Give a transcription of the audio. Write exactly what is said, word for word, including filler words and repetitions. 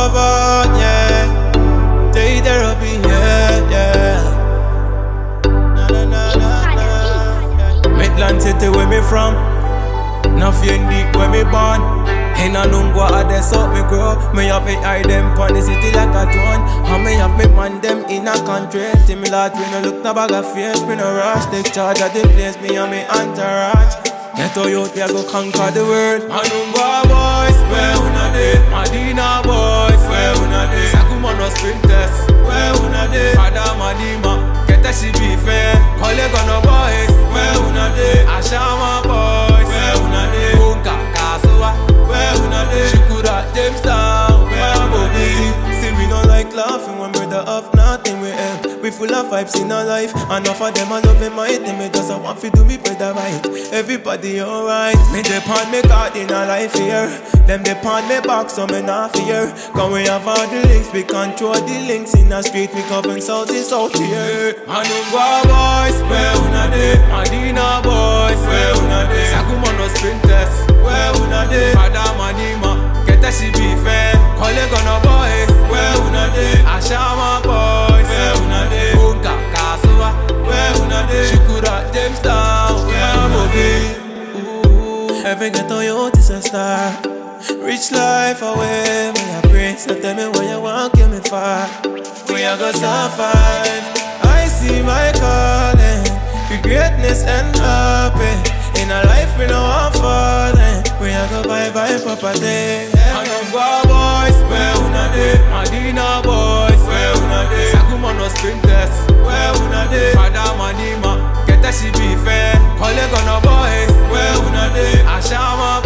over, yeah. Day therapy, yeah, yeah. Na na na na na. Midland City where me from, nothing deep where me born. In a Nungwa, I des up me grow. Me have me eye them pon the city like a drone. And me have me man them in a country. Till me lad, we no look no bag of face. Me no rush, take charge of the place. Me and me entourage. Get to youth, we go conquer the world. Nungwa boys, where una dey? Madina boys, where una dey? Sakumano sprinters, where una dey? Father Madima, get a she be fair. Kolegano boys, where una dey? Ashama boys, where una dey? Bunka Kasoa, where una dey? Shukura Jamestown, where una dey? See, see we no like laughing when we're the up, nothing we help. We full of vibes in our life, and enough of them I love them might. They me just a want to do me better right. Everybody alright. Me depend me card in a life here. Them depend me back so me not fear. Cause we have all the links, we control the links in the street. We covering south is out here. Nungwa boys, where una dey? Madina boys, where una dey? Sakumano sprinters, where una dey? Father Madima, get a she be fair. Kolegano boys, where una dey? Ashama boys, where una dey? Bunka Kasoa, where una dey? Shukura Jamestown, where una dey? Every ghetto youth is a star. Rich life away, me a pray. So tell me where you want, give me far. We a go survive. I see my calling, for greatness and happy. In a life we no want falling. We a go buy buy property. Nungwa boys, where una dey? Madina boys, where una dey? Sakumano sprinters, where una dey? Father Madima, get a she be fair. Kolegano boys, where una dey? Ashama